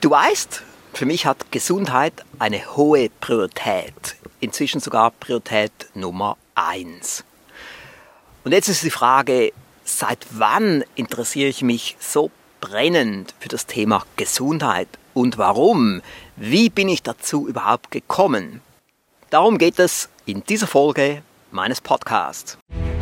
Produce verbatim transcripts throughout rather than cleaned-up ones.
Du weißt, für mich hat Gesundheit eine hohe Priorität. Inzwischen sogar Priorität Nummer eins. Und jetzt ist die Frage, seit wann interessiere ich mich so brennend für das Thema Gesundheit und warum? Wie bin ich dazu überhaupt gekommen? Darum geht es in dieser Folge meines Podcasts.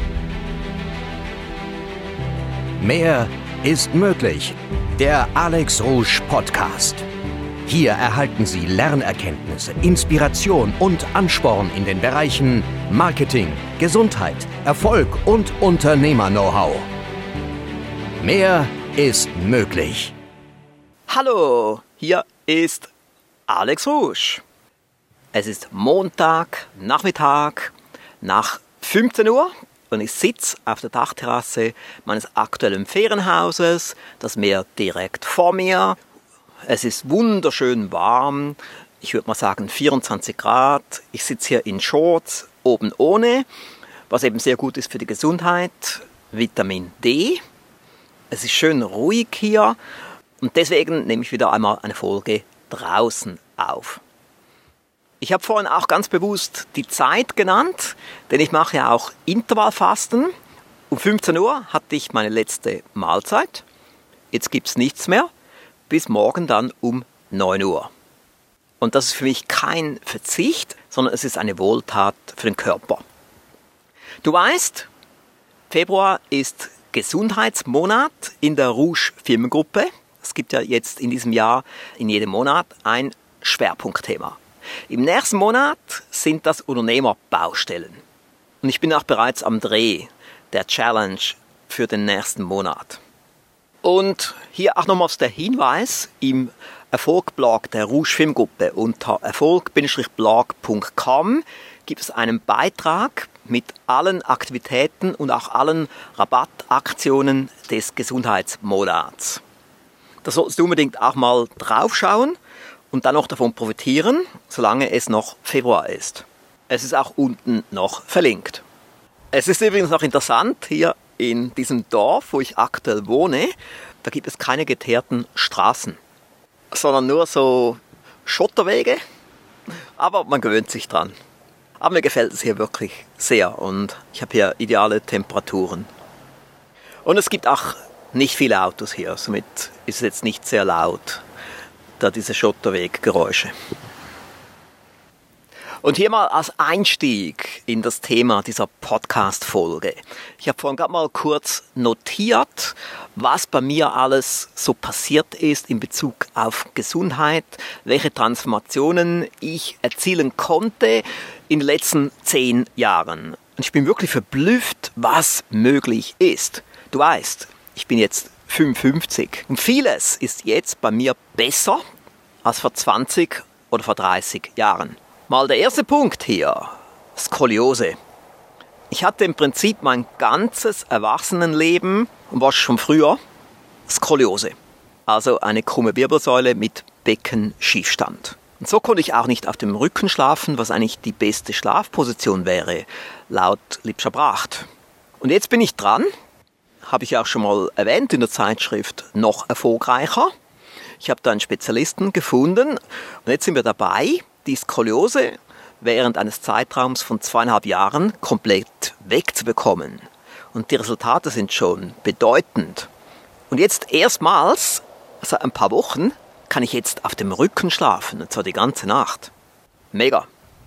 Mehr ist möglich. Der Alex Rouge Podcast. Hier erhalten Sie Lernerkenntnisse, Inspiration und Ansporn in den Bereichen Marketing, Gesundheit, Erfolg und Unternehmer-Know-how. Mehr ist möglich. Hallo, hier ist Alex Rouge. Es ist Montag, Nachmittag, nach fünfzehn Uhr und ich sitze auf der Dachterrasse meines aktuellen Ferienhauses, das Meer direkt vor mir. Es ist wunderschön warm, ich würde mal sagen vierundzwanzig Grad. Ich sitze hier in Shorts, oben ohne, was eben sehr gut ist für die Gesundheit, Vitamin D. Es ist schön ruhig hier und deswegen nehme ich wieder einmal eine Folge draußen auf. Ich habe vorhin auch ganz bewusst die Zeit genannt, denn ich mache ja auch Intervallfasten. Um fünfzehn Uhr hatte ich meine letzte Mahlzeit. Jetzt gibt es nichts mehr. Bis morgen dann um neun Uhr. Und das ist für mich kein Verzicht, sondern es ist eine Wohltat für den Körper. Du weißt, Februar ist Gesundheitsmonat in der Rouge Firmengruppe. Es gibt ja jetzt in diesem Jahr in jedem Monat ein Schwerpunktthema. Im nächsten Monat sind das Unternehmerbaustellen. Und ich bin auch bereits am Dreh der Challenge für den nächsten Monat. Und hier auch nochmals der Hinweis im Erfolg-Blog der Rouge Firmengruppe unter erfolg Bindestrich blog Punkt com gibt es einen Beitrag mit allen Aktivitäten und auch allen Rabattaktionen des Gesundheitsmonats. Da solltest du unbedingt auch mal draufschauen und dann noch davon profitieren, solange es noch Februar ist. Es ist auch unten noch verlinkt. Es ist übrigens noch interessant, hier in diesem Dorf, wo ich aktuell wohne, da gibt es keine geteerten Straßen, sondern nur so Schotterwege, aber man gewöhnt sich dran. Aber mir gefällt es hier wirklich sehr und ich habe hier ideale Temperaturen. Und es gibt auch nicht viele Autos hier, somit ist es jetzt nicht sehr laut, da diese Schotterweggeräusche. Und hier mal als Einstieg in das Thema dieser Podcast-Folge. Ich habe vorhin gerade mal kurz notiert, was bei mir alles so passiert ist in Bezug auf Gesundheit, welche Transformationen ich erzielen konnte in den letzten zehn Jahren. Und ich bin wirklich verblüfft, was möglich ist. Du weißt, ich bin jetzt fünfundfünfzig und vieles ist jetzt bei mir besser als vor zwanzig oder vor dreißig Jahren. Mal der erste Punkt hier, Skoliose. Ich hatte im Prinzip mein ganzes Erwachsenenleben und war schon früher Skoliose. Also eine krumme Wirbelsäule mit Beckenschiefstand. Und so konnte ich auch nicht auf dem Rücken schlafen, was eigentlich die beste Schlafposition wäre, laut Lipscher Bracht. Und jetzt bin ich dran, habe ich auch schon mal erwähnt in der Zeitschrift Noch erfolgreicher. Ich habe da einen Spezialisten gefunden und jetzt sind wir dabei, die Skoliose während eines Zeitraums von zweieinhalb Jahren komplett wegzubekommen. Und die Resultate sind schon bedeutend. Und jetzt erstmals, seit ein paar Wochen, kann ich jetzt auf dem Rücken schlafen, und zwar die ganze Nacht. Mega.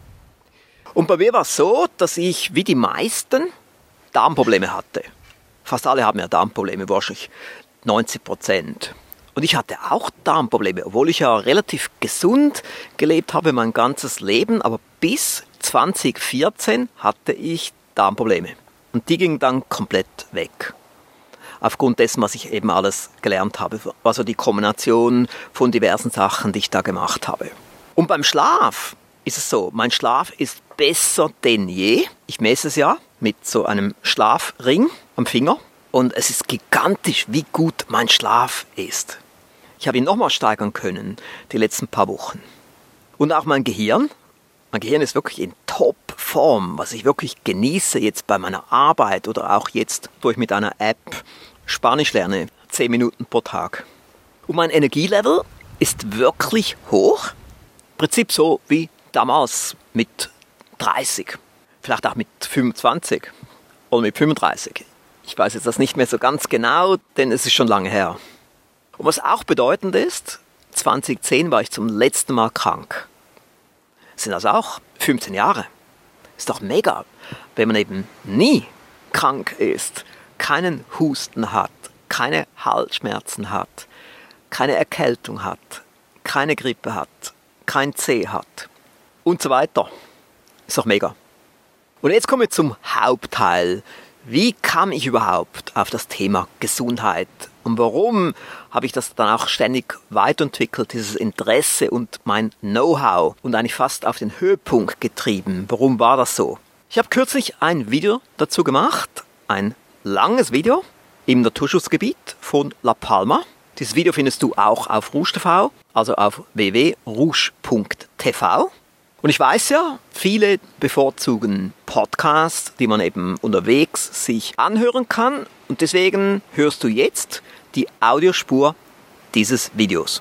Und bei mir war es so, dass ich wie die meisten Darmprobleme hatte. Fast alle haben ja Darmprobleme, wahrscheinlich neunzig Prozent. Und ich hatte auch Darmprobleme, obwohl ich ja relativ gesund gelebt habe mein ganzes Leben. Aber bis zwanzig vierzehn hatte ich Darmprobleme. Und die gingen dann komplett weg. Aufgrund dessen, was ich eben alles gelernt habe. Also die Kombination von diversen Sachen, die ich da gemacht habe. Und beim Schlaf ist es so, mein Schlaf ist besser denn je. Ich messe es ja mit so einem Schlafring am Finger. Und es ist gigantisch, wie gut mein Schlaf ist. Ich habe ihn nochmal steigern können, die letzten paar Wochen. Und auch mein Gehirn. Mein Gehirn ist wirklich in Top-Form, was ich wirklich genieße jetzt bei meiner Arbeit oder auch jetzt, wo ich mit einer App Spanisch lerne, zehn Minuten pro Tag. Und mein Energielevel ist wirklich hoch. Im Prinzip so wie damals mit dreißig, vielleicht auch mit fünfundzwanzig oder mit fünfunddreißig. Ich weiß jetzt das nicht mehr so ganz genau, denn es ist schon lange her. Und was auch bedeutend ist, zwanzig zehn war ich zum letzten Mal krank. Das sind also auch fünfzehn Jahre. Ist doch mega, wenn man eben nie krank ist, keinen Husten hat, keine Halsschmerzen hat, keine Erkältung hat, keine Grippe hat, kein C hat und so weiter. Ist doch mega. Und jetzt kommen wir zum Hauptteil. Wie kam ich überhaupt auf das Thema Gesundheit? Und warum habe ich das dann auch ständig weiterentwickelt, dieses Interesse und mein Know-how und eigentlich fast auf den Höhepunkt getrieben? Warum war das so? Ich habe kürzlich ein Video dazu gemacht, ein langes Video im Naturschutzgebiet von La Palma. Dieses Video findest du auch auf Rouge Punkt T V, also auf w w w punkt rouge punkt t v. Und ich weiß ja, viele bevorzugen Podcasts, die man eben unterwegs sich anhören kann. Und deswegen hörst du jetzt die Audiospur dieses Videos.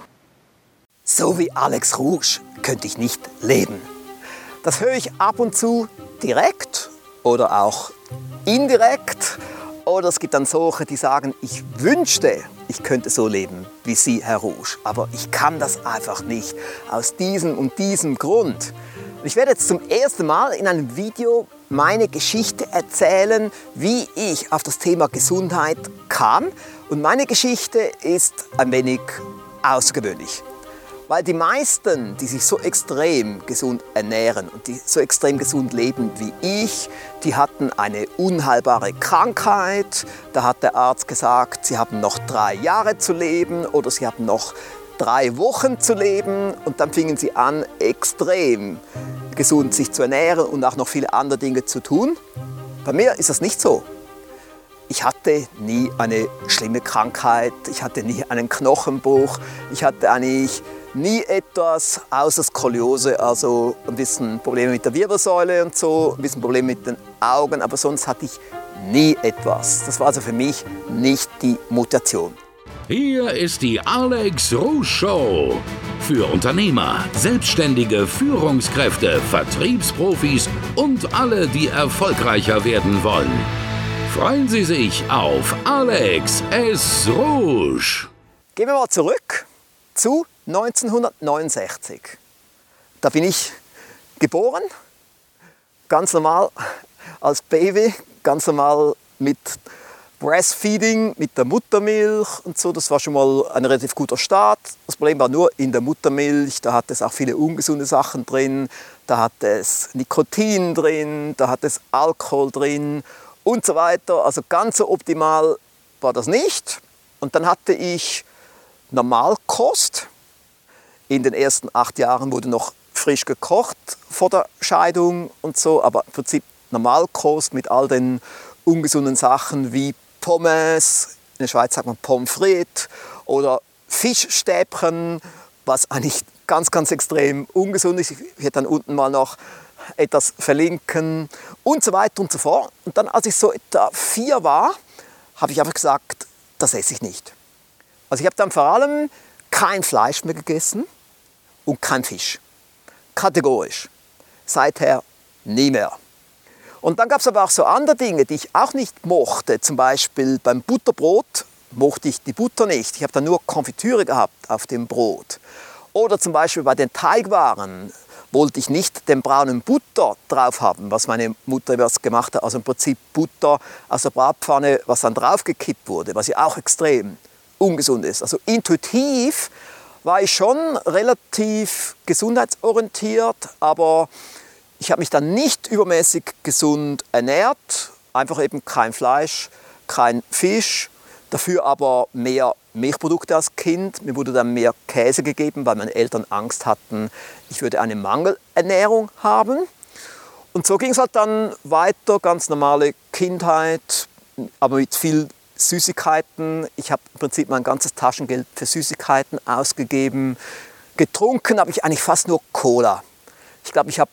So wie Alex Rouge könnte ich nicht leben. Das höre ich ab und zu direkt oder auch indirekt. Oder es gibt dann solche, die sagen, ich wünschte, ich könnte so leben wie Sie, Herr Rouge. Aber ich kann das einfach nicht, aus diesem und diesem Grund. Ich werde jetzt zum ersten Mal in einem Video meine Geschichte erzählen, wie ich auf das Thema Gesundheit kam. Und meine Geschichte ist ein wenig außergewöhnlich. Weil die meisten, die sich so extrem gesund ernähren und die so extrem gesund leben wie ich, die hatten eine unheilbare Krankheit. Da hat der Arzt gesagt, sie haben noch drei Jahre zu leben oder sie haben noch drei Wochen zu leben. Und dann fingen sie an, extrem gesund sich zu ernähren und auch noch viele andere Dinge zu tun. Bei mir ist das nicht so. Ich hatte nie eine schlimme Krankheit, ich hatte nie einen Knochenbruch, ich hatte eigentlich nie etwas außer Skoliose, also ein bisschen Probleme mit der Wirbelsäule und so, ein bisschen Probleme mit den Augen, aber sonst hatte ich nie etwas. Das war also für mich nicht die Mutation. Hier ist die Alex Rouge Show. Für Unternehmer, Selbstständige, Führungskräfte, Vertriebsprofis und alle, die erfolgreicher werden wollen. Freuen Sie sich auf Alex S. Rouge. Gehen wir mal zurück zu neunzehnhundertneunundsechzig. Da bin ich geboren, ganz normal als Baby, ganz normal mit Breastfeeding, mit der Muttermilch und so. Das war schon mal ein relativ guter Start. Das Problem war nur in der Muttermilch, da hat es auch viele ungesunde Sachen drin, da hat es Nikotin drin, da hat es Alkohol drin und so weiter. Also ganz so optimal war das nicht. Und dann hatte ich Normalkost. In den ersten acht Jahren wurde noch frisch gekocht vor der Scheidung und so, aber im Prinzip Normalkost mit all den ungesunden Sachen wie Pommes, in der Schweiz sagt man Pommes frites, oder Fischstäbchen, was eigentlich ganz, ganz extrem ungesund ist. Ich werde dann unten mal noch etwas verlinken und so weiter und so fort. Und dann, als ich so etwa vier war, habe ich einfach gesagt, das esse ich nicht. Also ich habe dann vor allem kein Fleisch mehr gegessen und kein Fisch. Kategorisch. Seither nie mehr. Und dann gab es aber auch so andere Dinge, die ich auch nicht mochte. Zum Beispiel beim Butterbrot mochte ich die Butter nicht. Ich habe dann nur Konfitüre gehabt auf dem Brot. Oder zum Beispiel bei den Teigwaren wollte ich nicht den braunen Butter drauf haben, was meine Mutter was gemacht hat. Also im Prinzip Butter aus der Bratpfanne, was dann draufgekippt wurde, was ja auch extrem ungesund ist. Also intuitiv war ich schon relativ gesundheitsorientiert, aber ich habe mich dann nicht übermäßig gesund ernährt. Einfach eben kein Fleisch, kein Fisch, dafür aber mehr Milchprodukte als Kind. Mir wurde dann mehr Käse gegeben, weil meine Eltern Angst hatten, ich würde eine Mangelernährung haben. Und so ging es halt dann weiter, ganz normale Kindheit, aber mit viel Süßigkeiten. Ich habe im Prinzip mein ganzes Taschengeld für Süßigkeiten ausgegeben. Getrunken habe ich eigentlich fast nur Cola. Ich glaube, ich habe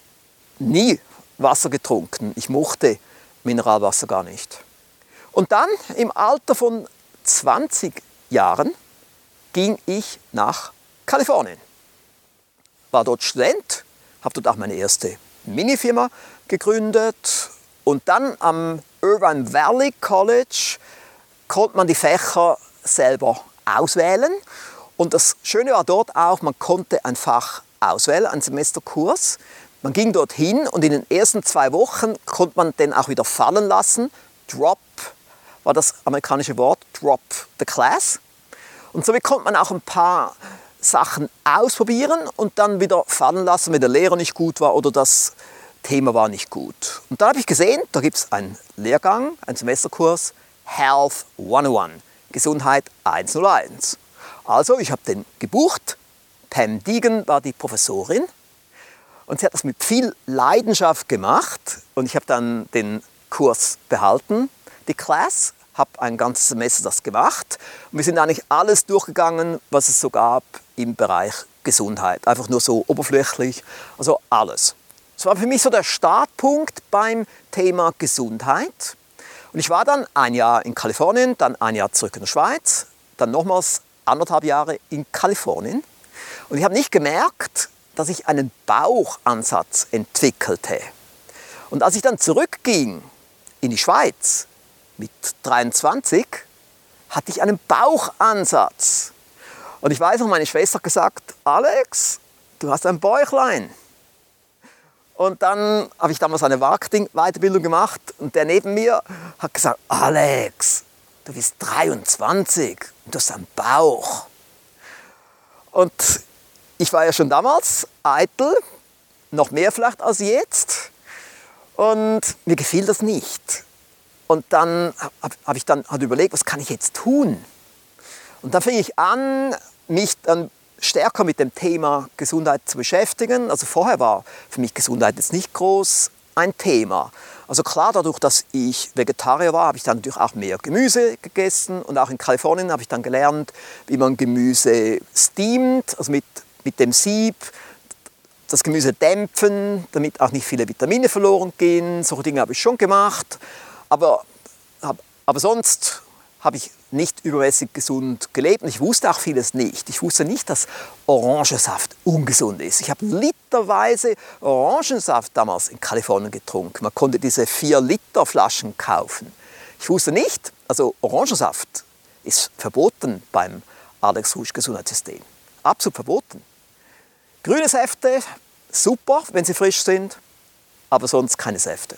nie Wasser getrunken. Ich mochte Mineralwasser gar nicht. Und dann im Alter von zwanzig Jahren ging ich nach Kalifornien. War dort Student, habe dort auch meine erste Minifirma gegründet und dann am Irvine Valley College konnte man die Fächer selber auswählen. Und das Schöne war dort auch, man konnte ein Fach auswählen, einen Semesterkurs. Man ging dorthin und in den ersten zwei Wochen konnte man den auch wieder fallen lassen. Drop war das amerikanische Wort, drop the class. Und somit konnte man auch ein paar Sachen ausprobieren und dann wieder fallen lassen, wenn der Lehrer nicht gut war oder das Thema war nicht gut. Und dann habe ich gesehen, da gibt es einen Lehrgang, einen Semesterkurs, Health hundertundeins, Gesundheit hunderteins. Also ich habe den gebucht, Pam Deegan war die Professorin und sie hat das mit viel Leidenschaft gemacht und ich habe dann den Kurs behalten, die Class, habe ein ganzes Semester das gemacht und wir sind eigentlich alles durchgegangen, was es so gab im Bereich Gesundheit, einfach nur so oberflächlich, also alles. Das war für mich so der Startpunkt beim Thema Gesundheit. Und ich war dann ein Jahr in Kalifornien, dann ein Jahr zurück in der Schweiz, dann nochmals anderthalb Jahre in Kalifornien. Und ich habe nicht gemerkt, dass ich einen Bauchansatz entwickelte. Und als ich dann zurückging in die Schweiz mit dreiundzwanzig, hatte ich einen Bauchansatz. Und ich weiß noch, meine Schwester hat gesagt, Alex, du hast ein Bäuchlein. Und dann habe ich damals eine Marketing-Weiterbildung gemacht und der neben mir hat gesagt, Alex, du bist dreiundzwanzig und du hast einen Bauch. Und ich war ja schon damals eitel, noch mehr vielleicht als jetzt. Und mir gefiel das nicht. Und dann habe hab ich dann halt überlegt, was kann ich jetzt tun? Und dann fing ich an, mich dann stärker mit dem Thema Gesundheit zu beschäftigen. Also vorher war für mich Gesundheit jetzt nicht groß ein Thema. Also klar, dadurch, dass ich Vegetarier war, habe ich dann natürlich auch mehr Gemüse gegessen. Und auch in Kalifornien habe ich dann gelernt, wie man Gemüse steamt, also mit, mit dem Sieb, das Gemüse dämpfen, damit auch nicht viele Vitamine verloren gehen. Solche Dinge habe ich schon gemacht. Aber, aber sonst habe ich nicht übermäßig gesund gelebt und ich wusste auch vieles nicht. Ich wusste nicht, dass Orangensaft ungesund ist. Ich habe literweise Orangensaft damals in Kalifornien getrunken. Man konnte diese vier Liter Flaschen kaufen. Ich wusste nicht, also Orangensaft ist verboten beim Alex Rouge Gesundheitssystem. Absolut verboten. Grüne Säfte, super, wenn sie frisch sind, aber sonst keine Säfte.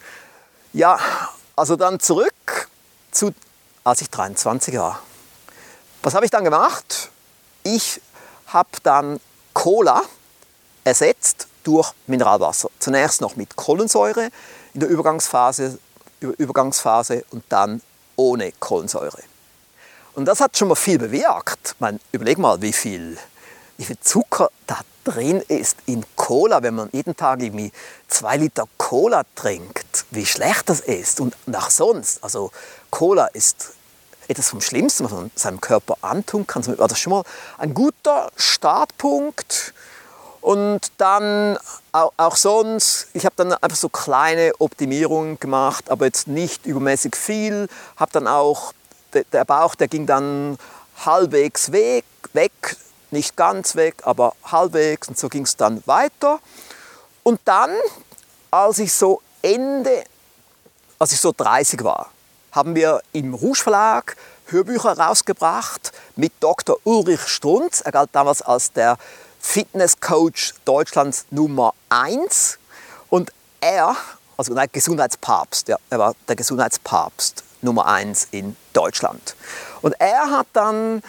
Ja, also dann zurück zu, als ich dreiundzwanzig war. Was habe ich dann gemacht? Ich habe dann Cola ersetzt durch Mineralwasser. Zunächst noch mit Kohlensäure in der Übergangsphase, Übergangsphase und dann ohne Kohlensäure. Und das hat schon mal viel bewirkt. Man, überleg mal, wie viel, wie viel Zucker da drin ist in Cola, wenn man jeden Tag irgendwie zwei Liter Cola trinkt, wie schlecht das ist. Und auch sonst, also Cola ist etwas vom Schlimmsten, was man seinem Körper antun kann. Das war das schon mal ein guter Startpunkt. Und dann auch, auch sonst, ich habe dann einfach so kleine Optimierungen gemacht, aber jetzt nicht übermäßig viel. Habe dann auch, der Bauch, der ging dann halbwegs weg, weg. Nicht ganz weg, aber halbwegs und so ging es dann weiter. Und dann, als ich so Ende, als ich so dreißig war, haben wir im Rouge Verlag Hörbücher rausgebracht mit Doktor Ulrich Strunz. Er galt damals als der Fitnesscoach Deutschlands Nummer eins. Und er, also nein, Gesundheitspapst, ja, er war der Gesundheitspapst Nummer eins in Deutschland. Und er hat dann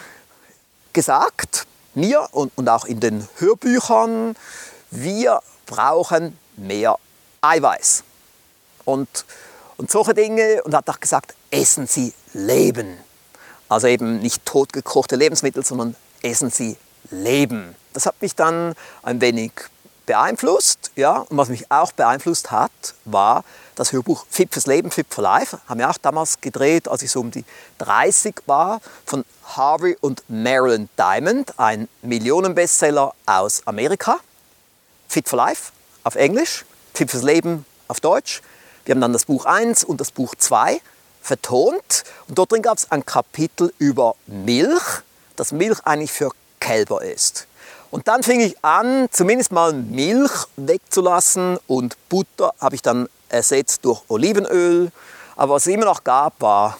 gesagt, mir und, und auch in den Hörbüchern, wir brauchen mehr Eiweiß. Und, und solche Dinge. Und hat auch gesagt, essen Sie Leben. Also eben nicht totgekochte Lebensmittel, sondern essen Sie Leben. Das hat mich dann ein wenig beeinflusst. Ja? Und was mich auch beeinflusst hat, war das Hörbuch Fit fürs Leben, Fit for Life. Haben wir auch damals gedreht, als ich so um die dreißig war, von Harvey und Marilyn Diamond, ein Millionenbestseller aus Amerika. Fit for Life auf Englisch, Fit fürs Leben auf Deutsch. Wir haben dann das Buch eins und das Buch zwei vertont. Und dort drin gab es ein Kapitel über Milch, dass Milch eigentlich für Kälber ist. Und dann fing ich an, zumindest mal Milch wegzulassen und Butter habe ich dann ersetzt durch Olivenöl. Aber was es immer noch gab, war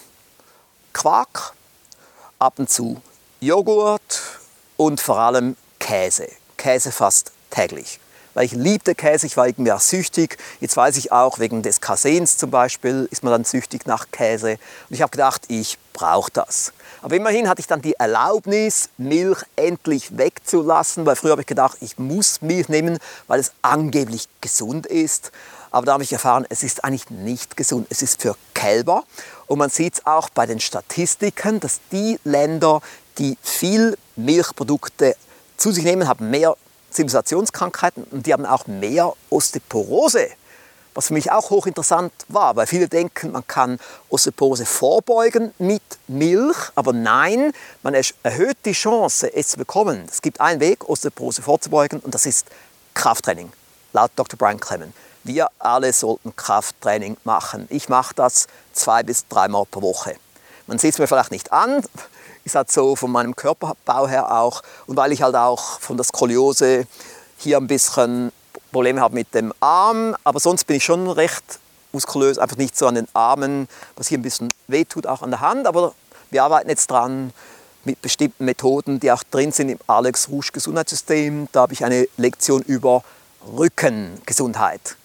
Quark, ab und zu Joghurt und vor allem Käse. Käse fast täglich. Weil ich liebte Käse, ich war irgendwie auch süchtig. Jetzt weiß ich auch, wegen des Caseins zum Beispiel, ist man dann süchtig nach Käse. Und ich habe gedacht, ich brauche das. Aber immerhin hatte ich dann die Erlaubnis, Milch endlich wegzulassen. Weil früher habe ich gedacht, ich muss Milch nehmen, weil es angeblich gesund ist. Aber da habe ich erfahren, es ist eigentlich nicht gesund. Es ist für Kälber. Und man sieht es auch bei den Statistiken, dass die Länder, die viel Milchprodukte zu sich nehmen, haben mehr Zivilisationskrankheiten und die haben auch mehr Osteoporose. Was für mich auch hochinteressant war, weil viele denken, man kann Osteoporose vorbeugen mit Milch, aber nein, man erhöht die Chance, es zu bekommen. Es gibt einen Weg, Osteoporose vorzubeugen, und das ist Krafttraining, laut Doktor Brian Clement. Wir alle sollten Krafttraining machen. Ich mache das zwei bis dreimal pro Woche. Man sieht es mir vielleicht nicht an, ist halt so von meinem Körperbau her auch, und weil ich halt auch von der Skoliose hier ein bisschen Probleme habe mit dem Arm, aber sonst bin ich schon recht muskulös, einfach nicht so an den Armen, was hier ein bisschen wehtut, auch an der Hand, aber wir arbeiten jetzt dran mit bestimmten Methoden, die auch drin sind im Alex Rouge Gesundheitssystem. Da habe ich eine Lektion über Rückengesundheit.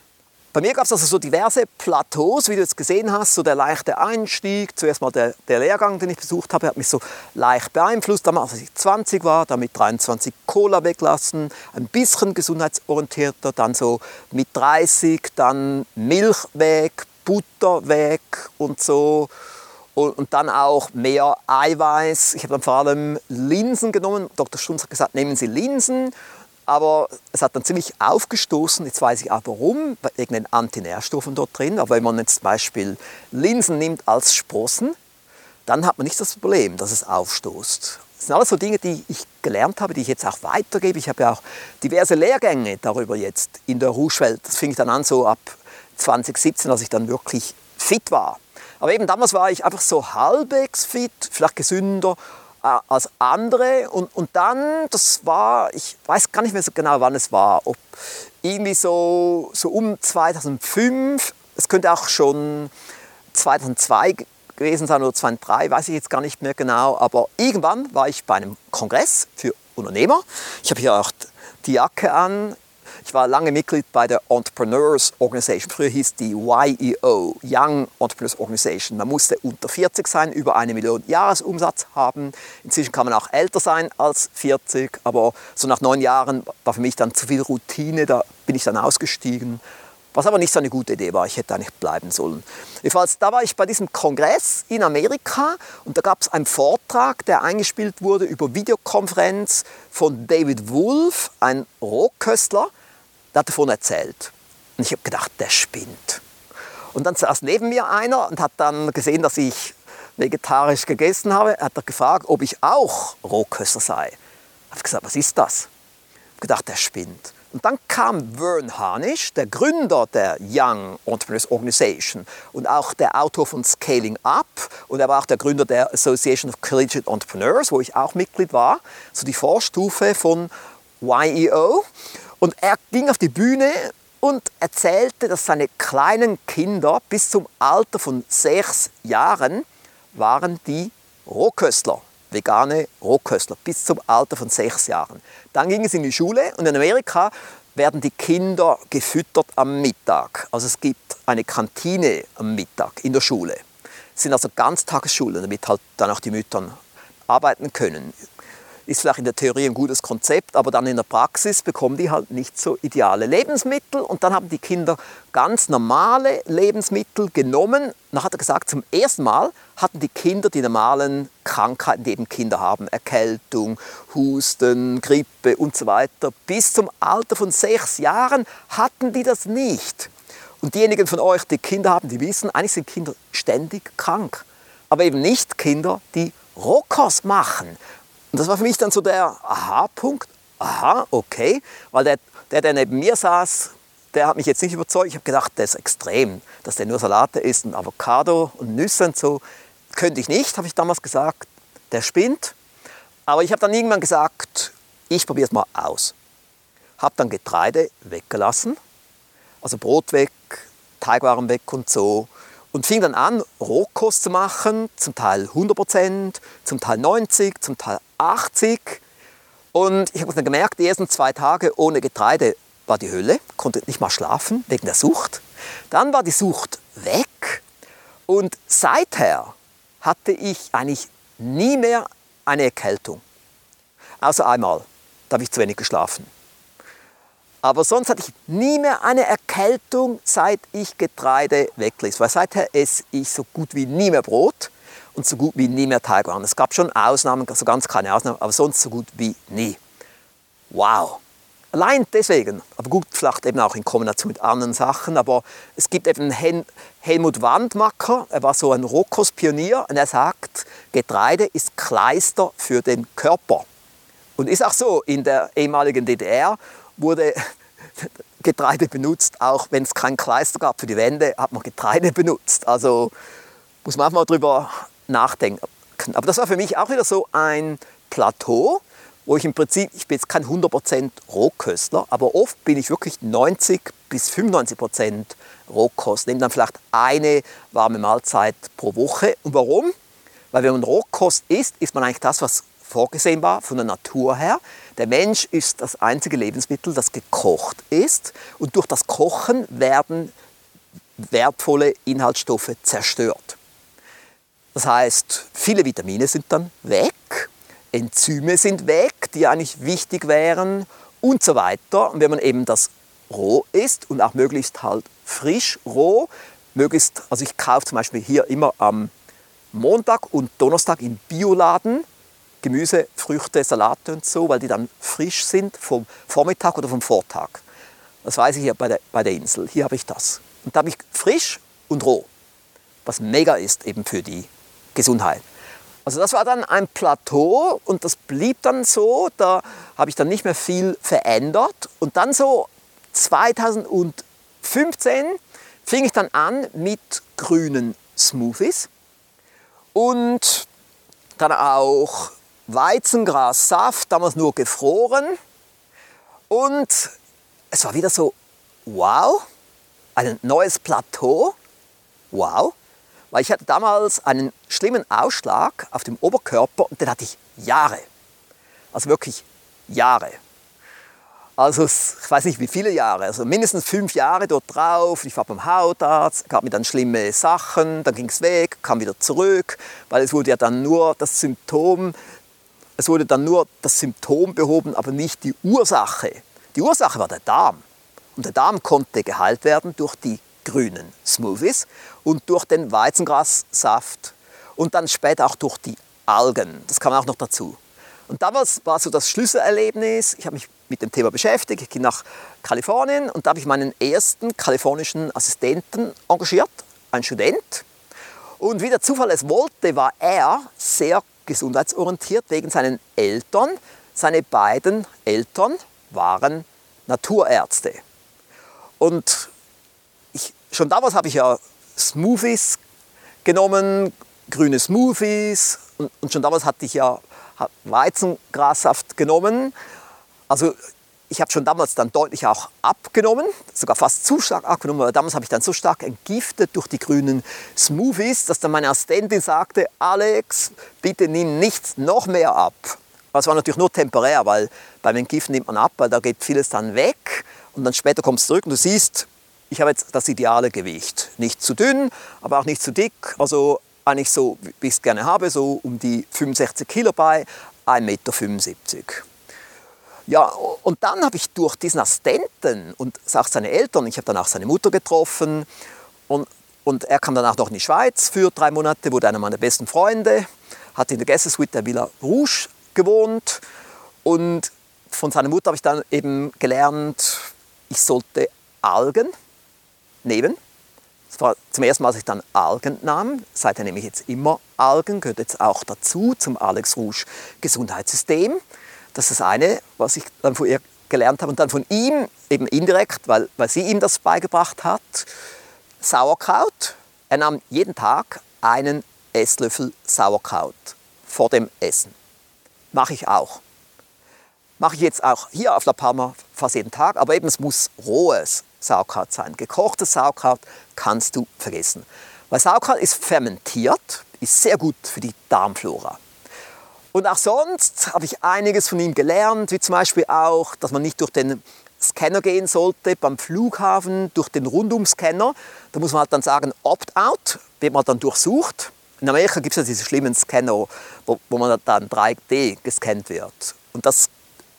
Bei mir gab es also so diverse Plateaus, wie du jetzt gesehen hast, so der leichte Einstieg. Zuerst mal der, der Lehrgang, den ich besucht habe, hat mich so leicht beeinflusst. Damals, als ich zwanzig war, dann mit dreiundzwanzig Cola weglassen, ein bisschen gesundheitsorientierter, dann so mit dreißig, dann Milch weg, Butter weg und so. Und, und dann auch mehr Eiweiß. Ich habe dann vor allem Linsen genommen. Doktor Strunz hat gesagt, nehmen Sie Linsen. Aber es hat dann ziemlich aufgestoßen, jetzt weiß ich auch warum, wegen den Antinährstoffen dort drin. Aber wenn man jetzt zum Beispiel Linsen nimmt als Sprossen, dann hat man nicht das Problem, dass es aufstoßt. Das sind alles so Dinge, die ich gelernt habe, die ich jetzt auch weitergebe. Ich habe ja auch diverse Lehrgänge darüber jetzt in der Rouge-Welt. Das fing ich dann an so ab zwanzig siebzehn, als ich dann wirklich fit war. Aber eben damals war ich einfach so halbwegs fit, vielleicht gesünder als andere, und, und dann, das war, ich weiß gar nicht mehr so genau, wann es war, ob irgendwie so, so um zweitausendfünf, es könnte auch schon zweitausendzwei gewesen sein oder zweitausenddrei, weiß ich jetzt gar nicht mehr genau, aber irgendwann war ich bei einem Kongress für Unternehmer. Ich habe hier auch die Jacke an. Ich war lange Mitglied bei der Entrepreneurs Organization. Früher hieß die Y E O, Young Entrepreneurs Organization. Man musste unter vierzig sein, über eine Million Jahresumsatz haben. Inzwischen kann man auch älter sein als vierzig, aber so nach neun Jahren war für mich dann zu viel Routine, da bin ich dann ausgestiegen. Was aber nicht so eine gute Idee war, ich hätte eigentlich bleiben sollen. Jedenfalls, da war ich bei diesem Kongress in Amerika und da gab es einen Vortrag, der eingespielt wurde über Videokonferenz von David Wolf, ein Rohköstler. Der hat davon erzählt. Und ich habe gedacht, der spinnt. Und dann saß neben mir einer und hat dann gesehen, dass ich vegetarisch gegessen habe. Er hat gefragt, ob ich auch Rohköstler sei. Ich habe gesagt, was ist das? Ich habe gedacht, der spinnt. Und dann kam Vern Harnish, der Gründer der Young Entrepreneurs Organization und auch der Autor von Scaling Up, und er war auch der Gründer der Association of Collegiate Entrepreneurs, wo ich auch Mitglied war, so die Vorstufe von Y E O. Und er ging auf die Bühne und erzählte, dass seine kleinen Kinder bis zum Alter von sechs Jahren waren die Rohköstler, vegane Rohköstler, bis zum Alter von sechs Jahren. Dann ging es in die Schule und in Amerika werden die Kinder gefüttert am Mittag. Also es gibt eine Kantine am Mittag in der Schule. Es sind also Ganztagesschulen, damit halt dann auch die Mütter arbeiten können. Ist vielleicht in der Theorie ein gutes Konzept, aber dann in der Praxis bekommen die halt nicht so ideale Lebensmittel. Und dann haben die Kinder ganz normale Lebensmittel genommen. Dann hat er gesagt, zum ersten Mal hatten die Kinder die normalen Krankheiten, die eben Kinder haben. Erkältung, Husten, Grippe und so weiter. Bis zum Alter von sechs Jahren hatten die das nicht. Und diejenigen von euch, die Kinder haben, die wissen, eigentlich sind Kinder ständig krank. Aber eben nicht Kinder, die Rohkost machen. Und das war für mich dann so der Aha-Punkt. Aha, okay. Weil der, der, der neben mir saß, der hat mich jetzt nicht überzeugt. Ich habe gedacht, der ist extrem, dass der nur Salate isst und Avocado und Nüsse und so. Könnte ich nicht, habe ich damals gesagt. Der spinnt. Aber ich habe dann irgendwann gesagt, ich probiere es mal aus. Habe dann Getreide weggelassen, also Brot weg, Teigwaren weg und so. Und fing dann an, Rohkost zu machen, zum Teil hundert Prozent, zum Teil neunzig, zum Teil achtzig. Und ich habe dann gemerkt, die ersten zwei Tage ohne Getreide war die Hölle, konnte nicht mal schlafen wegen der Sucht. Dann war die Sucht weg und seither hatte ich eigentlich nie mehr eine Erkältung. Außer einmal, da habe ich zu wenig geschlafen. Aber sonst hatte ich nie mehr eine Erkältung, seit ich Getreide wegließ. Weil seither esse ich so gut wie nie mehr Brot und so gut wie nie mehr Teigwaren. Es gab schon Ausnahmen, also ganz keine Ausnahmen, aber sonst so gut wie nie. Wow! Allein deswegen, aber gut, vielleicht eben auch in Kombination mit anderen Sachen, aber es gibt eben Hen Helmut Wandmacker, er war so ein Rohkostpionier und er sagt, Getreide ist Kleister für den Körper. Und ist auch so, in der ehemaligen D D R wurde Getreide benutzt, auch wenn es kein Kleister gab für die Wände, hat man Getreide benutzt. Also muss man einfach mal drüber nachdenken. Aber das war für mich auch wieder so ein Plateau, wo ich im Prinzip, ich bin jetzt kein hundert Prozent Rohköstler, aber oft bin ich wirklich neunzig bis fünfundneunzig Prozent Rohkost. Nehme dann vielleicht eine warme Mahlzeit pro Woche. Und warum? Weil wenn man Rohkost isst, isst man eigentlich das, was vorgesehen war von der Natur her. Der Mensch ist das einzige Lebensmittel, das gekocht ist. Und durch das Kochen werden wertvolle Inhaltsstoffe zerstört. Das heißt, viele Vitamine sind dann weg, Enzyme sind weg, die eigentlich wichtig wären und so weiter. Und wenn man eben das roh isst und auch möglichst halt frisch roh, möglichst, also ich kaufe zum Beispiel hier immer am Montag und Donnerstag im Bioladen Gemüse, Früchte, Salate und so, weil die dann frisch sind vom Vormittag oder vom Vortag. Das weiß ich hier bei der, bei der Insel. Hier habe ich das. Und da habe ich frisch und roh, was mega ist eben für die Gesundheit. Also das war dann ein Plateau und das blieb dann so. Da habe ich dann nicht mehr viel verändert. Und dann so zweitausendfünfzehn fing ich dann an mit grünen Smoothies und dann auch Weizengrassaft, damals nur gefroren. Und es war wieder so, wow, ein neues Plateau, wow. Weil ich hatte damals einen schlimmen Ausschlag auf dem Oberkörper und den hatte ich Jahre. Also wirklich Jahre. Also ich weiß nicht wie viele Jahre, also mindestens fünf Jahre dort drauf. Ich war beim Hautarzt, gab mir dann schlimme Sachen, dann ging es weg, kam wieder zurück, weil es wurde ja dann nur das Symptom, es wurde dann nur das Symptom behoben, aber nicht die Ursache. Die Ursache war der Darm. Und der Darm konnte geheilt werden durch die grünen Smoothies und durch den Weizengrassaft und dann später auch durch die Algen. Das kam auch noch dazu. Und damals war so das Schlüsselerlebnis, ich habe mich mit dem Thema beschäftigt, ich ging nach Kalifornien und da habe ich meinen ersten kalifornischen Assistenten engagiert, ein Student. Und wie der Zufall es wollte, war er sehr gesundheitsorientiert wegen seinen Eltern. Seine beiden Eltern waren Naturärzte. Und ich, schon damals habe ich ja Smoothies genommen, grüne Smoothies und, und schon damals hatte ich ja Weizengrassaft genommen. Also ich habe schon damals dann deutlich auch abgenommen, sogar fast zu stark abgenommen, aber damals habe ich dann so stark entgiftet durch die grünen Smoothies, dass dann meine Assistentin sagte, Alex, bitte nimm nichts noch mehr ab. Aber es war natürlich nur temporär, weil beim Entgiften nimmt man ab, weil da geht vieles dann weg und dann später kommt es zurück und du siehst, ich habe jetzt das ideale Gewicht. Nicht zu dünn, aber auch nicht zu dick, also eigentlich so, wie ich es gerne habe, so um die fünfundsechzig Kilo bei, ein Meter fünfundsiebzig. Ja, und dann habe ich durch diesen Assistenten und auch seine Eltern, ich habe dann auch seine Mutter getroffen und, und er kam dann auch noch in die Schweiz für drei Monate, wurde einer meiner besten Freunde, hat in der Gästesuite der Villa Rouge gewohnt und von seiner Mutter habe ich dann eben gelernt, ich sollte Algen nehmen. Das war zum ersten Mal, dass ich dann Algen nahm. Seitdem nehme ich jetzt immer Algen, gehört jetzt auch dazu zum Alex Rouge Gesundheitssystem. Das ist das eine, was ich dann von ihr gelernt habe. Und dann von ihm, eben indirekt, weil, weil sie ihm das beigebracht hat, Sauerkraut. Er nahm jeden Tag einen Esslöffel Sauerkraut vor dem Essen. Mache ich auch. Mache ich jetzt auch hier auf La Palma fast jeden Tag, aber eben es muss rohes Sauerkraut sein. Gekochtes Sauerkraut kannst du vergessen. Weil Sauerkraut ist fermentiert, ist sehr gut für die Darmflora. Und auch sonst habe ich einiges von ihm gelernt, wie zum Beispiel auch, dass man nicht durch den Scanner gehen sollte beim Flughafen, durch den Rundumscanner. Da muss man halt dann sagen, Opt-out, wird man dann durchsucht. In Amerika gibt es ja diese schlimmen Scanner, wo, wo man dann drei D gescannt wird. Und das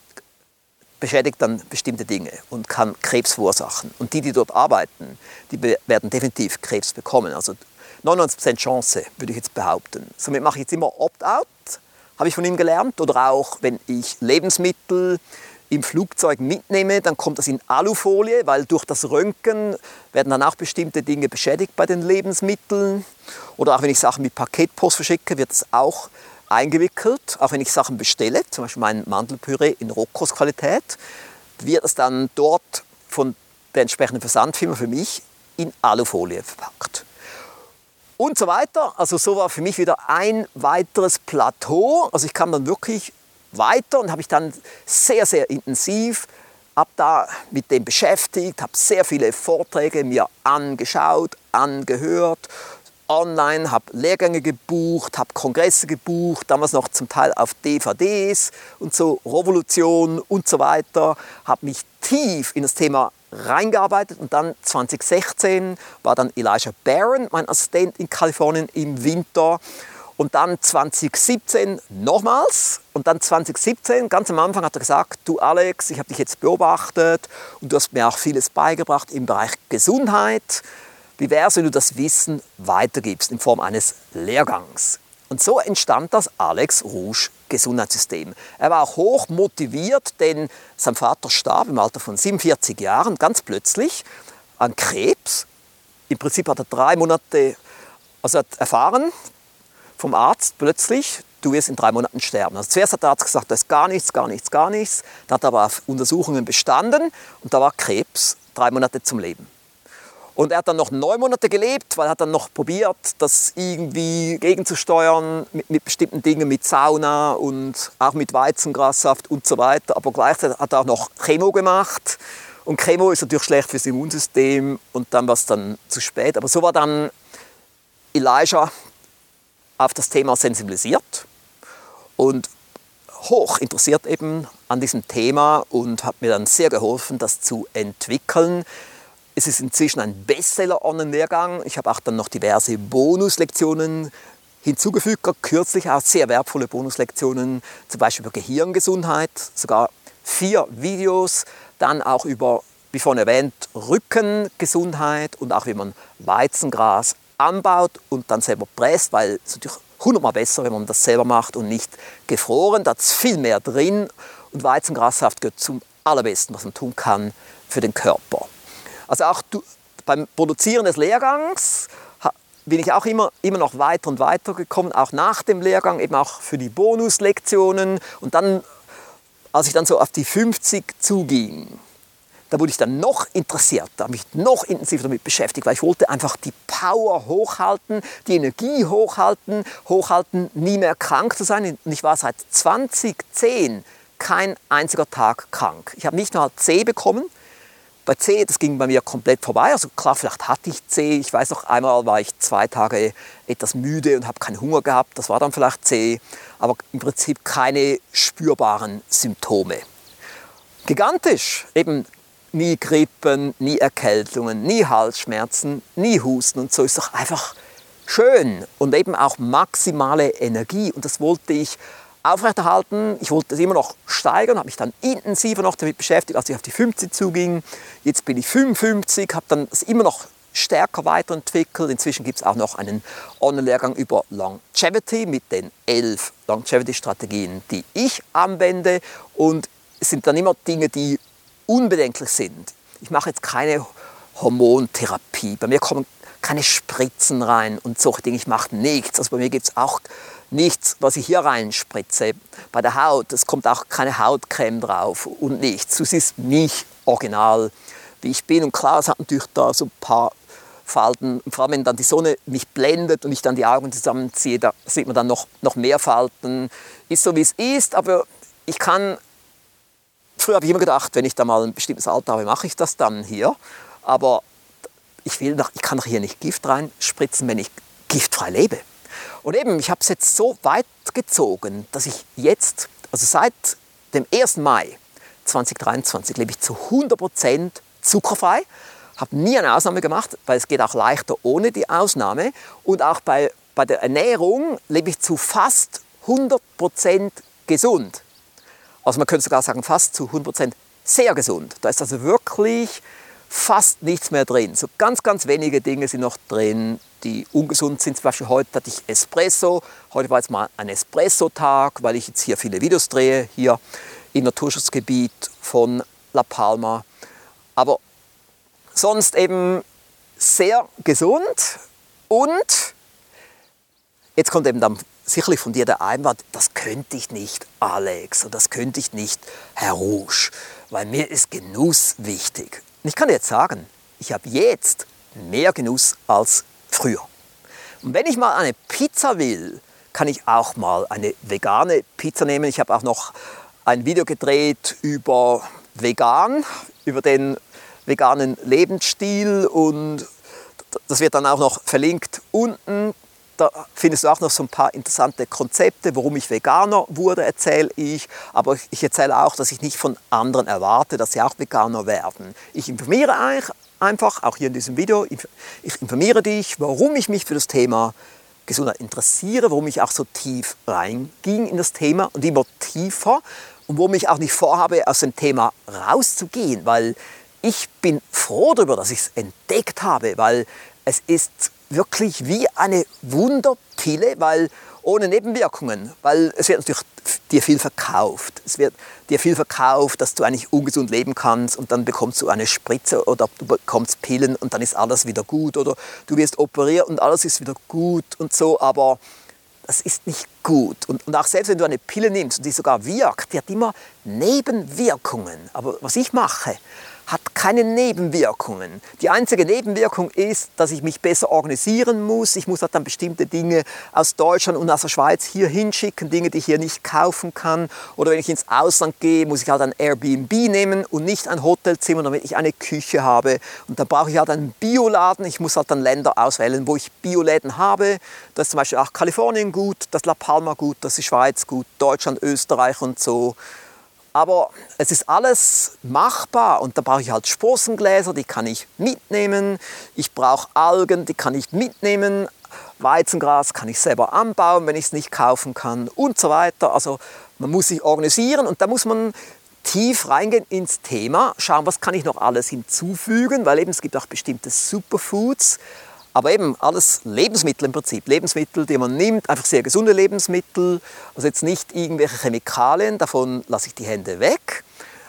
beschädigt dann bestimmte Dinge und kann Krebs verursachen. Und die, die dort arbeiten, die werden definitiv Krebs bekommen. Also neunundneunzig Prozent Chance, würde ich jetzt behaupten. Somit mache ich jetzt immer Opt-out, habe ich von ihm gelernt. Oder auch, wenn ich Lebensmittel im Flugzeug mitnehme, dann kommt das in Alufolie, weil durch das Röntgen werden dann auch bestimmte Dinge beschädigt bei den Lebensmitteln. Oder auch wenn ich Sachen mit Paketpost verschicke, wird es auch eingewickelt. Auch wenn ich Sachen bestelle, zum Beispiel mein Mandelpüree in Roccos-Qualität, wird es dann dort von der entsprechenden Versandfirma für mich in Alufolie verpackt. Und so weiter. Also so war für mich wieder ein weiteres Plateau. Also ich kam dann wirklich weiter und habe mich dann sehr, sehr intensiv ab da mit dem beschäftigt, habe sehr viele Vorträge mir angeschaut, angehört, online, habe Lehrgänge gebucht, habe Kongresse gebucht, damals noch zum Teil auf D V Ds und so, Revolution und so weiter, habe mich tief in das Thema reingearbeitet und dann zwanzig sechzehn war dann Elijah Barron, mein Assistent in Kalifornien im Winter. Und dann zwanzig siebzehn nochmals. Und dann zwanzig siebzehn, ganz am Anfang hat er gesagt, du Alex, ich habe dich jetzt beobachtet und du hast mir auch vieles beigebracht im Bereich Gesundheit. Wie wäre es, wenn du das Wissen weitergibst in Form eines Lehrgangs? Und so entstand das Alex Rouge Gesundheitssystem. Er war auch hoch motiviert, denn sein Vater starb im Alter von siebenundvierzig Jahren, ganz plötzlich, an Krebs. Im Prinzip hat er drei Monate also hat erfahren, vom Arzt plötzlich, du wirst in drei Monaten sterben. Also zuerst hat der Arzt gesagt, da ist gar nichts, gar nichts, gar nichts. Dann hat er aber auf Untersuchungen bestanden und da war Krebs, drei Monate zum Leben. Und er hat dann noch neun Monate gelebt, weil er hat dann noch probiert, das irgendwie gegenzusteuern mit, mit bestimmten Dingen, mit Sauna und auch mit Weizengrassaft und so weiter. Aber gleichzeitig hat er auch noch Chemo gemacht. Und Chemo ist natürlich schlecht fürs Immunsystem und dann war es dann zu spät. Aber so war dann Elijah auf das Thema sensibilisiert und hoch interessiert eben an diesem Thema und hat mir dann sehr geholfen, das zu entwickeln. Es ist inzwischen ein Bestseller-Online-Lehrgang. Ich habe auch dann noch diverse Bonuslektionen hinzugefügt, kürzlich auch sehr wertvolle Bonuslektionen, zum Beispiel über Gehirngesundheit, sogar vier Videos, dann auch über, wie vorhin erwähnt, Rückengesundheit und auch wie man Weizengras anbaut und dann selber presst, weil es natürlich hundertmal besser, wenn man das selber macht und nicht gefroren. Da ist viel mehr drin und Weizengrassaft gehört zum allerbesten, was man tun kann für den Körper. Also auch du, beim Produzieren des Lehrgangs bin ich auch immer, immer noch weiter und weiter gekommen, auch nach dem Lehrgang, eben auch für die Bonuslektionen. Und dann, als ich dann so auf die fünfzig zuging, da wurde ich dann noch interessiert, da habe ich mich noch intensiver damit beschäftigt, weil ich wollte einfach die Power hochhalten, die Energie hochhalten, hochhalten, nie mehr krank zu sein. Und ich war seit zwanzig zehn kein einziger Tag krank. Ich habe nicht nur halt C bekommen. Bei C, das ging bei mir komplett vorbei. Also klar, vielleicht hatte ich C. Ich weiß noch, einmal war ich zwei Tage etwas müde und habe keinen Hunger gehabt. Das war dann vielleicht C. Aber im Prinzip keine spürbaren Symptome. Gigantisch, eben nie Grippen, nie Erkältungen, nie Halsschmerzen, nie Husten und so ist doch einfach schön und eben auch maximale Energie und das wollte ich aufrechterhalten. Ich wollte es immer noch steigern, habe mich dann intensiver noch damit beschäftigt, als ich auf die fünfzig zuging. Jetzt bin ich fünfundfünfzig, habe dann es immer noch stärker weiterentwickelt. Inzwischen gibt es auch noch einen Online-Lehrgang über Longevity mit den elf Longevity-Strategien, die ich anwende und es sind dann immer Dinge, die unbedenklich sind. Ich mache jetzt keine Hormontherapie. Bei mir kommen keine Spritzen rein und solche Dinge. Ich mache nichts. Also bei mir gibt es auch nichts, was ich hier reinspritze. Bei der Haut, es kommt auch keine Hautcreme drauf und nichts. Es ist mich original, wie ich bin. Und klar, es hat natürlich da so ein paar Falten. Und vor allem, wenn dann die Sonne mich blendet und ich dann die Augen zusammenziehe, da sieht man dann noch, noch mehr Falten. Ist so, wie es ist, aber ich kann früher habe ich immer gedacht, wenn ich da mal ein bestimmtes Alter habe, mache ich das dann hier. Aber ich, will doch, ich kann doch hier nicht Gift reinspritzen, wenn ich giftfrei lebe. Und eben, ich habe es jetzt so weit gezogen, dass ich jetzt, also seit dem ersten Mai zweitausenddreiundzwanzig, lebe ich zu hundert Prozent zuckerfrei. Habe nie eine Ausnahme gemacht, weil es geht auch leichter ohne die Ausnahme. Und auch bei, bei der Ernährung lebe ich zu fast hundert Prozent gesund. Also man könnte sogar sagen, fast zu hundert Prozent sehr gesund. Da ist also wirklich fast nichts mehr drin. So ganz, ganz wenige Dinge sind noch drin, die ungesund sind. Zum Beispiel heute hatte ich Espresso. Heute war jetzt mal ein Espresso-Tag, weil ich jetzt hier viele Videos drehe, hier im Naturschutzgebiet von La Palma. Aber sonst eben sehr gesund. Und jetzt kommt eben dann sicherlich von dir der Einwand, das könnte ich nicht, Alex, und das könnte ich nicht, Herr Rouge, weil mir ist Genuss wichtig. Und ich kann dir jetzt sagen, ich habe jetzt mehr Genuss als früher. Und wenn ich mal eine Pizza will, kann ich auch mal eine vegane Pizza nehmen. Ich habe auch noch ein Video gedreht über vegan, über den veganen Lebensstil, und das wird dann auch noch verlinkt unten. Da findest du auch noch so ein paar interessante Konzepte, warum ich Veganer wurde, erzähle ich. Aber ich erzähle auch, dass ich nicht von anderen erwarte, dass sie auch Veganer werden. Ich informiere euch einfach, auch hier in diesem Video, ich informiere dich, warum ich mich für das Thema Gesundheit interessiere, warum ich auch so tief reinging in das Thema und immer tiefer, und warum ich auch nicht vorhabe, aus dem Thema rauszugehen, weil ich bin froh darüber, dass ich es entdeckt habe, weil es ist wirklich wie eine Wunderpille, weil ohne Nebenwirkungen, weil es wird natürlich dir viel verkauft. Es wird dir viel verkauft, dass du eigentlich ungesund leben kannst, und dann bekommst du eine Spritze oder du bekommst Pillen und dann ist alles wieder gut, oder du wirst operiert und alles ist wieder gut und so, aber das ist nicht gut. Und, und auch selbst wenn du eine Pille nimmst und die sogar wirkt, die hat immer Nebenwirkungen. Aber was ich mache, hat keine Nebenwirkungen. Die einzige Nebenwirkung ist, dass ich mich besser organisieren muss. Ich muss halt dann bestimmte Dinge aus Deutschland und aus der Schweiz hier hinschicken, Dinge, die ich hier nicht kaufen kann. Oder wenn ich ins Ausland gehe, muss ich halt ein Airbnb nehmen und nicht ein Hotelzimmer, damit ich eine Küche habe. Und dann brauche ich halt einen Bioladen. Ich muss halt dann Länder auswählen, wo ich Bioläden habe. Da ist zum Beispiel auch Kalifornien gut, das ist La Palma gut, das ist die Schweiz gut, Deutschland, Österreich und so. Aber es ist alles machbar, und da brauche ich halt Sprossengläser, die kann ich mitnehmen. Ich brauche Algen, die kann ich mitnehmen. Weizengras kann ich selber anbauen, wenn ich es nicht kaufen kann, und so weiter. Also man muss sich organisieren, und da muss man tief reingehen ins Thema, schauen, was kann ich noch alles hinzufügen, weil eben es gibt auch bestimmte Superfoods. Aber eben alles Lebensmittel im Prinzip, Lebensmittel, die man nimmt, einfach sehr gesunde Lebensmittel, also jetzt nicht irgendwelche Chemikalien, davon lasse ich die Hände weg.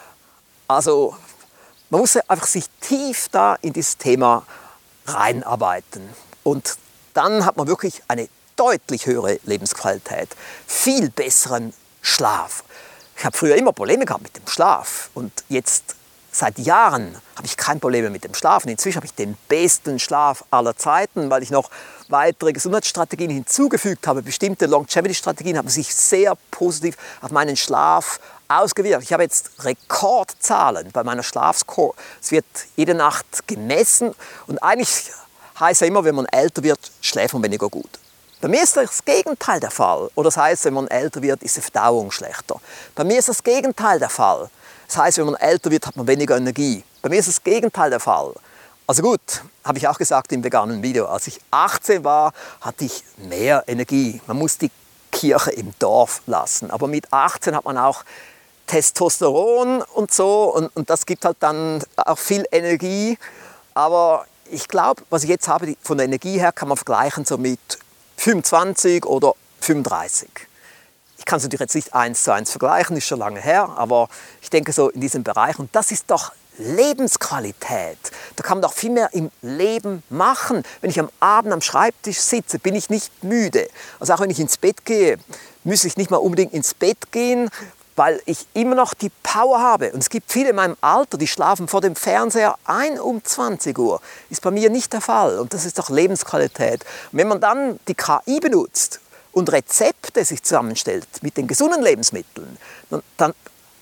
Also man muss einfach sich tief da in dieses Thema reinarbeiten, und dann hat man wirklich eine deutlich höhere Lebensqualität, viel besseren Schlaf. Ich habe früher immer Probleme gehabt mit dem Schlaf, und jetzt seit Jahren habe ich kein Problem mit dem Schlafen. Inzwischen habe ich den besten Schlaf aller Zeiten, weil ich noch weitere Gesundheitsstrategien hinzugefügt habe. Bestimmte Longevity-Strategien haben sich sehr positiv auf meinen Schlaf ausgewirkt. Ich habe jetzt Rekordzahlen bei meiner Schlafscore. Es wird jede Nacht gemessen, und eigentlich heißt ja immer, wenn man älter wird, schläft man weniger gut. Bei mir ist das Gegenteil der Fall. Oder das heißt, wenn man älter wird, ist die Verdauung schlechter. Bei mir ist das Gegenteil der Fall. Das heißt, wenn man älter wird, hat man weniger Energie. Bei mir ist das Gegenteil der Fall. Also gut, habe ich auch gesagt im veganen Video. Als ich achtzehn war, hatte ich mehr Energie. Man muss die Kirche im Dorf lassen. Aber mit achtzehn hat man auch Testosteron und so. Und, und das gibt halt dann auch viel Energie. Aber ich glaube, was ich jetzt habe, von der Energie her, kann man vergleichen so mit fünfundzwanzig oder fünfunddreißig. Ich kann es natürlich jetzt nicht eins zu eins vergleichen, ist schon lange her, aber ich denke so in diesem Bereich. Und das ist doch Lebensqualität. Da kann man doch viel mehr im Leben machen. Wenn ich am Abend am Schreibtisch sitze, bin ich nicht müde. Also auch wenn ich ins Bett gehe, muss ich nicht mal unbedingt ins Bett gehen, weil ich immer noch die Power habe. Und es gibt viele in meinem Alter, die schlafen vor dem Fernseher ein um zwanzig Uhr. Ist bei mir nicht der Fall. Und das ist doch Lebensqualität. Und wenn man dann die K I benutzt und Rezepte sich zusammenstellt mit den gesunden Lebensmitteln, dann, dann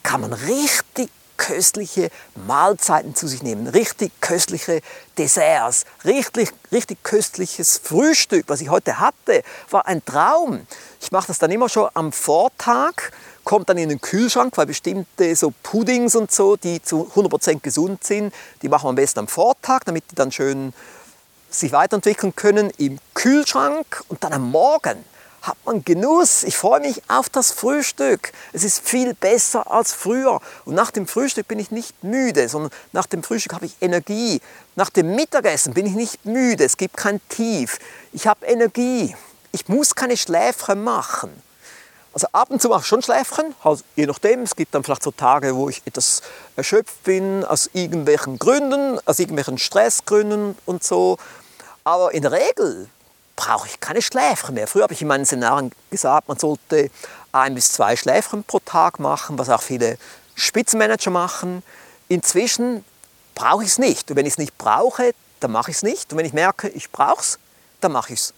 kann man richtig köstliche Mahlzeiten zu sich nehmen, richtig köstliche Desserts, richtig, richtig köstliches Frühstück, was ich heute hatte, war ein Traum. Ich mache das dann immer schon am Vortag, kommt dann in den Kühlschrank, weil bestimmte so Puddings und so, die zu hundert Prozent gesund sind, die machen wir am besten am Vortag, damit die dann schön sich weiterentwickeln können im Kühlschrank. Und dann am Morgen hat man Genuss. Ich freue mich auf das Frühstück. Es ist viel besser als früher. Und nach dem Frühstück bin ich nicht müde, sondern nach dem Frühstück habe ich Energie. Nach dem Mittagessen bin ich nicht müde. Es gibt kein Tief. Ich habe Energie. Ich muss keine Schläfchen machen. Also ab und zu mache ich schon Schläfchen, also je nachdem. Es gibt dann vielleicht so Tage, wo ich etwas erschöpft bin, aus irgendwelchen Gründen, aus irgendwelchen Stressgründen und so. Aber in der Regel brauche ich keine Schläfchen mehr. Früher habe ich in meinen Seminaren gesagt, man sollte ein bis zwei Schläfchen pro Tag machen, was auch viele Spitzenmanager machen. Inzwischen brauche ich es nicht. Und wenn ich es nicht brauche, dann mache ich es nicht. Und wenn ich merke, ich brauche es, dann mache ich es.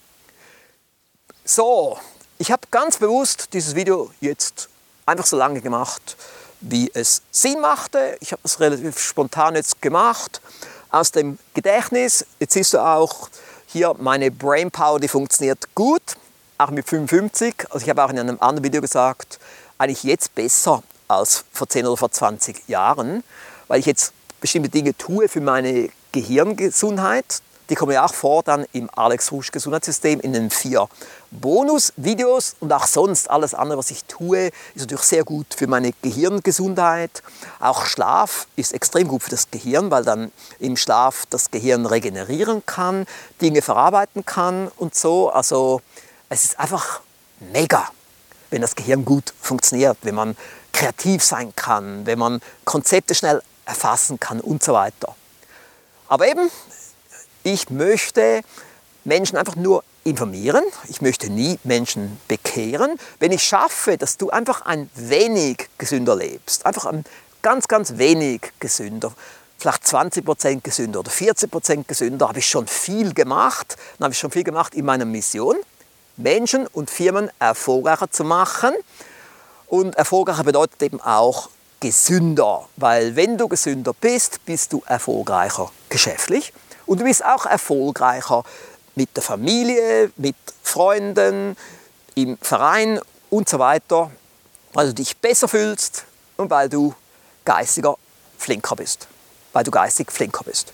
So, ich habe ganz bewusst dieses Video jetzt einfach so lange gemacht, wie es Sinn machte. Ich habe es relativ spontan jetzt gemacht, aus dem Gedächtnis. Jetzt siehst du auch, hier meine Brainpower, die funktioniert gut, auch mit fünfundfünfzig. Also ich habe auch in einem anderen Video gesagt, eigentlich jetzt besser als vor zehn oder vor zwanzig Jahren, weil ich jetzt bestimmte Dinge tue für meine Gehirngesundheit. Die kommen ja auch vor dann im Alex Rusch Gesundheitssystem in den vier Bonus-Videos. Und auch sonst alles andere, was ich tue, ist natürlich sehr gut für meine Gehirngesundheit. Auch Schlaf ist extrem gut für das Gehirn, weil dann im Schlaf das Gehirn regenerieren kann, Dinge verarbeiten kann und so. Also es ist einfach mega, wenn das Gehirn gut funktioniert, wenn man kreativ sein kann, wenn man Konzepte schnell erfassen kann und so weiter. Aber eben, ich möchte Menschen einfach nur informieren. Ich möchte nie Menschen bekehren. Wenn ich schaffe, dass du einfach ein wenig gesünder lebst, einfach ein ganz, ganz wenig gesünder, vielleicht zwanzig Prozent gesünder oder vierzig Prozent gesünder, habe ich schon viel gemacht. Dann habe ich schon viel gemacht in meiner Mission, Menschen und Firmen erfolgreicher zu machen. Und erfolgreicher bedeutet eben auch gesünder, weil wenn du gesünder bist, bist du erfolgreicher geschäftlich. Und du bist auch erfolgreicher mit der Familie, mit Freunden, im Verein und so weiter, weil du dich besser fühlst und weil du geistiger flinker bist. Weil du geistig flinker bist.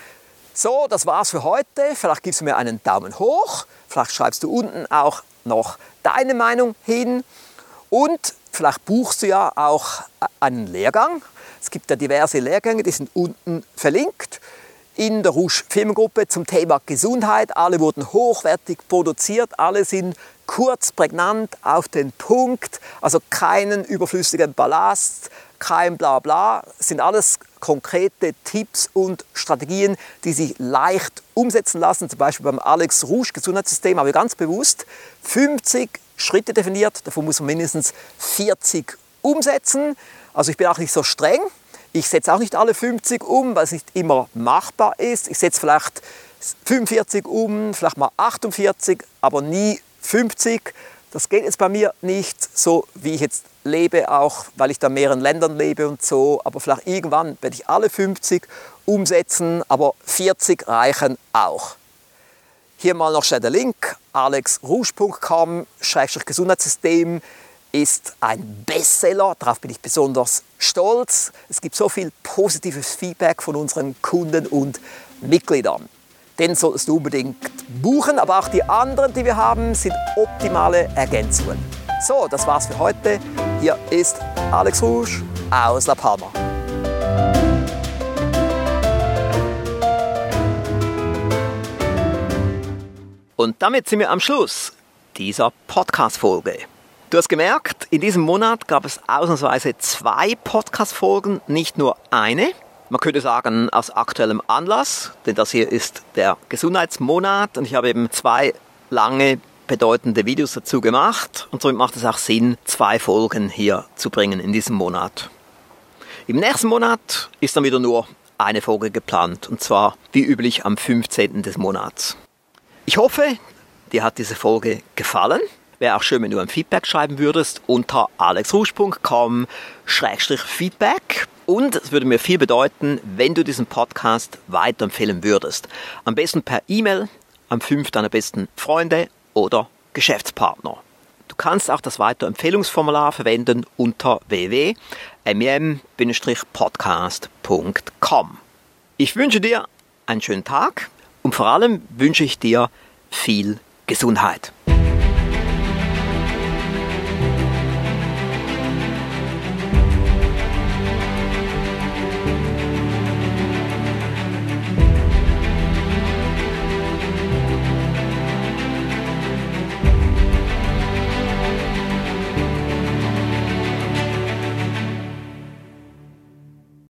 So, das war's für heute. Vielleicht gibst du mir einen Daumen hoch. Vielleicht schreibst du unten auch noch deine Meinung hin. Und vielleicht buchst du ja auch einen Lehrgang. Es gibt ja diverse Lehrgänge, die sind unten verlinkt. In der Rusch Firmengruppe zum Thema Gesundheit. Alle wurden hochwertig produziert, alle sind kurz, prägnant, auf den Punkt, also keinen überflüssigen Ballast, kein Blabla, sind alles konkrete Tipps und Strategien, die sich leicht umsetzen lassen, zum Beispiel beim Alex Rusch Gesundheitssystem, aber ganz bewusst fünfzig Schritte definiert, davon muss man mindestens vierzig umsetzen, also ich bin auch nicht so streng. Ich setze auch nicht alle fünfzig um, weil es nicht immer machbar ist. Ich setze vielleicht fünfundvierzig um, vielleicht mal achtundvierzig, aber nie fünfzig. Das geht jetzt bei mir nicht so, wie ich jetzt lebe, auch weil ich da in mehreren Ländern lebe und so. Aber vielleicht irgendwann werde ich alle fünfzig umsetzen, aber vierzig reichen auch. Hier mal noch schnell der Link, alex rusch punkt com Schrägstrich Gesundheitssystem. Ist ein Bestseller, darauf bin ich besonders stolz. Es gibt so viel positives Feedback von unseren Kunden und Mitgliedern. Den solltest du unbedingt buchen, aber auch die anderen, die wir haben, sind optimale Ergänzungen. So, das war's für heute. Hier ist Alex Rusch aus La Palma. Und damit sind wir am Schluss dieser Podcast-Folge. Du hast gemerkt, in diesem Monat gab es ausnahmsweise zwei Podcast-Folgen, nicht nur eine. Man könnte sagen, aus aktuellem Anlass, denn das hier ist der Gesundheitsmonat und ich habe eben zwei lange, bedeutende Videos dazu gemacht und somit macht es auch Sinn, zwei Folgen hier zu bringen in diesem Monat. Im nächsten Monat ist dann wieder nur eine Folge geplant und zwar wie üblich am fünfzehnten des Monats. Ich hoffe, dir hat diese Folge gefallen. Wäre auch schön, wenn du ein Feedback schreiben würdest unter alex rusch punkt com Schrägstrich Feedback. Und es würde mir viel bedeuten, wenn du diesen Podcast weiterempfehlen würdest. Am besten per E-Mail an fünf deiner besten Freunde oder Geschäftspartner. Du kannst auch das Weiterempfehlungsformular verwenden unter w w w punkt m i m Bindestrich podcast punkt com. Ich wünsche dir einen schönen Tag und vor allem wünsche ich dir viel Gesundheit.